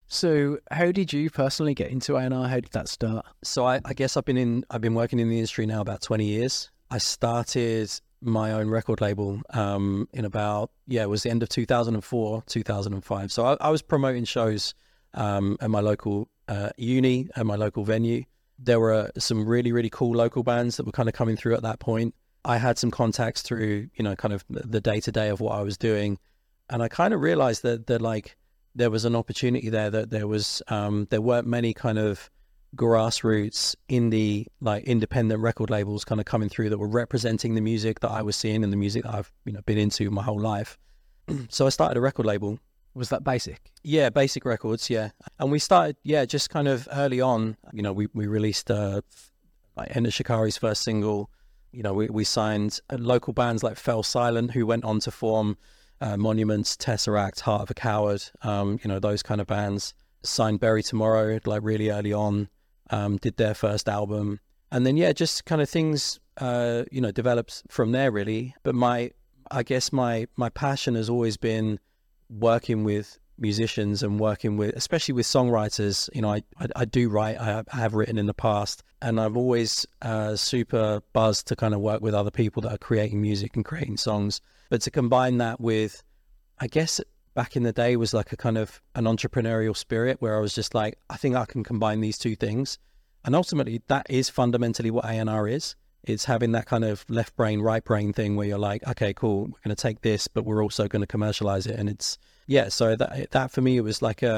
So how did you personally get into A&R? How did that start? So I guess I've been working in the industry now about 20 years. I started my own record label in about, it was the end of 2004, 2005. So I was promoting shows at my local uni, at my local venue. There were some really, really cool local bands that were kind of coming through at that point. I had some contacts through, kind of the day-to-day of what I was doing. And I kind of realized that like there was an opportunity there, that there weren't many kind of grassroots indie, like independent record labels kind of coming through that were representing the music that I was seeing and the music that I've, been into my whole life. So I started a record label. Was that Basic? Yeah, Basic Records, yeah. And we started, just kind of early on, we released like Enter Shikari's first single. We signed local bands like Fell Silent, who went on to form Monuments, Tesseract, Heart of a Coward, those kind of bands. Signed Bury Tomorrow, like really early on, did their first album. And then, just kind of things, developed from there really. But I guess my passion has always been working with musicians and working with, especially with songwriters. I do write, I have written in the past, and I've always super buzzed to kind of work with other people that are creating music and creating songs. But to combine that with, I guess back in the day was like a kind of an entrepreneurial spirit where I was just like, I think I can combine these two things. And ultimately that is fundamentally what A&R is. It's having that kind of left brain, right brain thing where you're like, okay, cool, we're going to take this, but we're also going to commercialize it. And it's, so that for me, it was like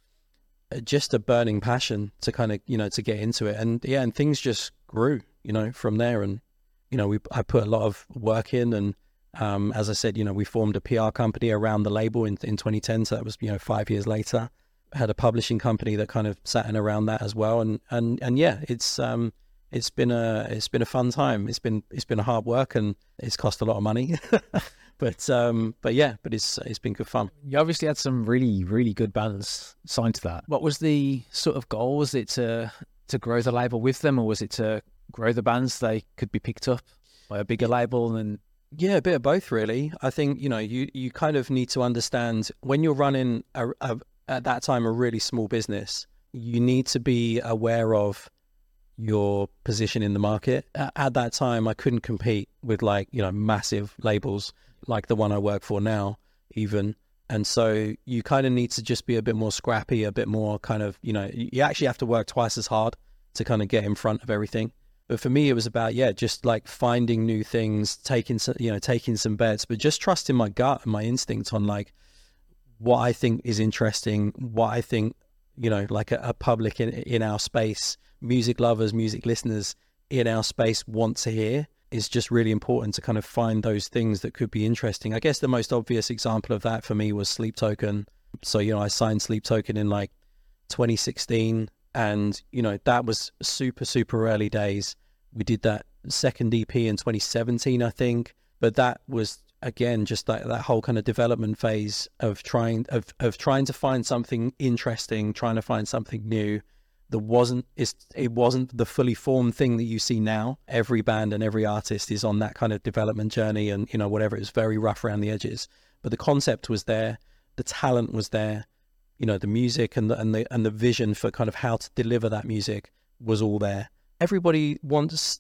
just a burning passion to kind of, to get into it. And and things just grew, from there. And, I put a lot of work in, and as I said, we formed a PR company around the label in 2010. So that was, 5 years later. I had a publishing company that kind of sat in around that as well. And it's been a fun time. It's been a hard work, and it's cost a lot of money, but it's been good fun. You obviously had some really, really good bands signed to that. What was the sort of goal? Was it to grow the label with them, or was it to grow the bands so they could be picked up by a bigger label? And a bit of both, really. I think you kind of need to understand when you're running at that time a really small business. You need to be aware of your position in the market. At that time, I couldn't compete with massive labels like the one I work for now, even. And so you kind of need to just be a bit more scrappy, a bit more kind of, you actually have to work twice as hard to kind of get in front of everything. But for me, it was about, just like finding new things, taking some bets, but just trusting my gut and my instinct on like what I think is interesting, what I think, like a public in our space, music lovers, music listeners in our space want to hear, is just really important to kind of find those things that could be interesting. I guess the most obvious example of that for me was Sleep Token. So, I signed Sleep Token in like 2016, and, that was super, super early days. We did that second EP in 2017, I think, but that was, again, just like that whole kind of development phase of trying to find something interesting, trying to find something new. It wasn't the fully formed thing that you see now. Every band and every artist is on that kind of development journey, and whatever, it's very rough around the edges. But the concept was there, the talent was there, the music and the vision for kind of how to deliver that music was all there. Everybody wants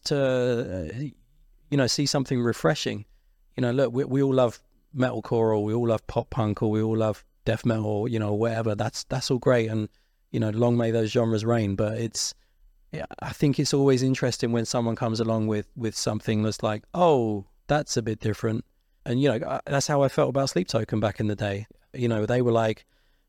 to see something refreshing. Look, we all love metalcore, or we all love pop punk, or we all love death metal, or whatever. That's all great, and long may those genres reign. But I think it's always interesting when someone comes along with something that's like, oh, that's a bit different. And, that's how I felt about Sleep Token back in the day. They were like,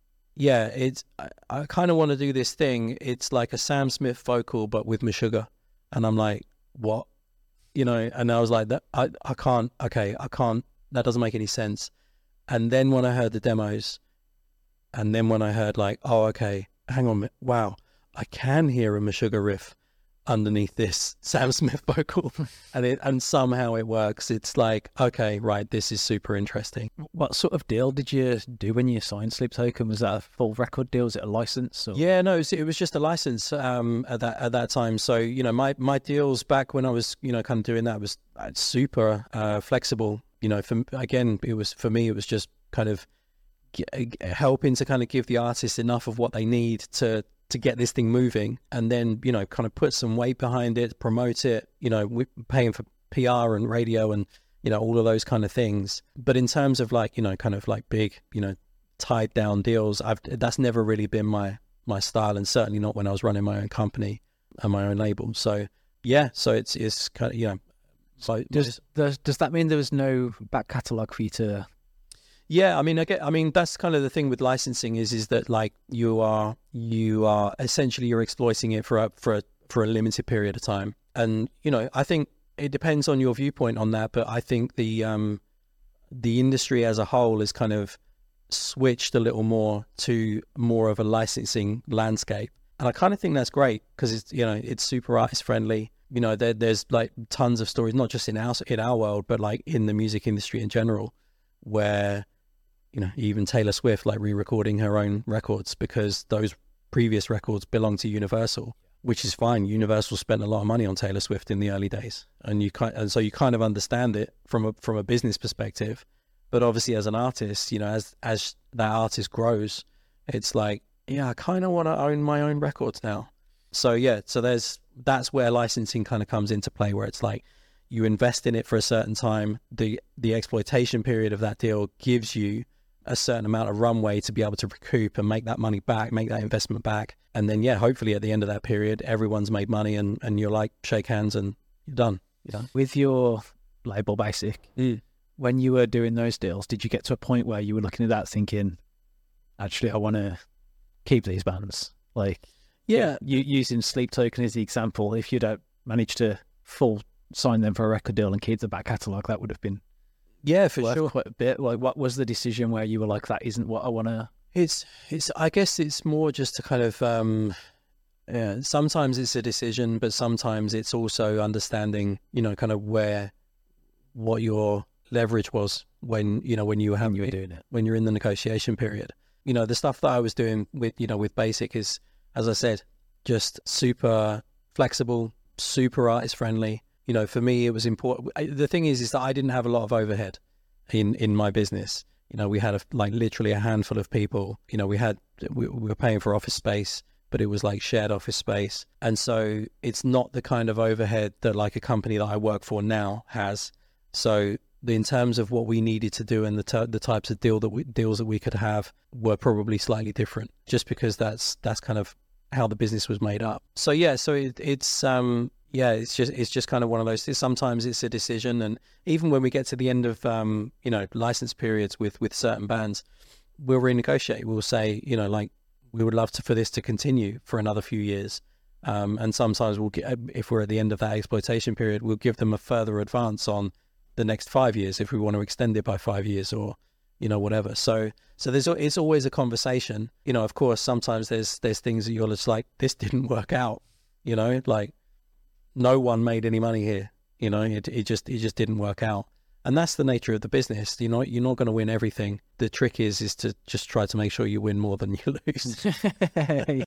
I kind of want to do this thing. It's like a Sam Smith vocal, but with Meshuggah. And I'm like, what? And I was like, that I can't, that doesn't make any sense. And then when I heard the demos, and then when I heard like, oh, okay, hang on, wow, I can hear a Meshuggah riff underneath this Sam Smith vocal, and somehow it works. It's like, okay, right, this is super interesting. What sort of deal did you do when you signed Sleep Token? Was that a full record deal? Was it a license? Or? Yeah, no, it was just a license at that time. So my deals back when I was kind of doing that was super flexible. For me, it was just kind of helping to kind of give the artists enough of what they need to get this thing moving, and then, you know, kind of put some weight behind it, promote it, you know, we're paying for PR and radio and, you know, all of those kind of things. But in terms of like, you know, kind of like big, you know, tied down deals, that's never really been my style, and certainly not when I was running my own company and my own label. So yeah, so it's kind of, you know, so does that mean there was no back catalogue for you to? Yeah, I mean that's kind of the thing with licensing is that like you are essentially you're exploiting it for a limited period of time. And, you know, I think it depends on your viewpoint on that, but I think the industry as a whole is kind of switched a little more to more of a licensing landscape, and I kind of think that's great because it's, you know, it's super artist friendly. You know, there's like tons of stories, not just in our world, but like in the music industry in general, where, you know, even Taylor Swift like re-recording her own records because those previous records belong to Universal, which is fine. Universal spent a lot of money on Taylor Swift in the early days, and so you kind of understand it from a business perspective. But obviously, as an artist, you know, as that artist grows, it's like, yeah, I kind of want to own my own records now. So yeah, so that's where licensing kind of comes into play, where it's like you invest in it for a certain time. The exploitation period of that deal gives you a certain amount of runway to be able to recoup and make that money back, make that investment back. And then, yeah, hopefully at the end of that period, everyone's made money and you're like, shake hands and you're done. With your label Basic, when you were doing those deals, did you get to a point where you were looking at that thinking, actually, I want to keep these bands? Like, yeah, you using Sleep Token as the example, if you'd managed to full sign them for a record deal and keep the back catalogue, that would have been for sure quite a bit. Like, what was the decision where you were like, that isn't what I want to? It's I guess it's more just to kind of sometimes it's a decision, but sometimes it's also understanding, you know, kind of what your leverage was when you were doing it, when you're in the negotiation period. You know, the stuff that I was doing with Basic is, as I said, just super flexible, super artist friendly. You know, for me, it was important. The thing is that I didn't have a lot of overhead in my business. You know, we had literally a handful of people. You know, we were paying for office space, but it was like shared office space. And so it's not the kind of overhead that like a company that I work for now has. So in terms of what we needed to do and the types of deals that we could have were probably slightly different, just because that's kind of how the business was made up. So yeah, so it's just kind of one of those things. Sometimes it's a decision, and even when we get to the end of license periods with certain bands, we'll renegotiate. We'll say, you know, like, we would love for this to continue for another few years. And sometimes if we're at the end of that exploitation period, we'll give them a further advance on the next 5 years if we want to extend it by 5 years, or, you know, whatever. So it's always a conversation. You know, of course, sometimes there's things that you're just like, this didn't work out. You know, like, no one made any money here. You know, it just didn't work out. And that's the nature of the business. You know, you're not going to win everything. The trick is to just try to make sure you win more than you lose.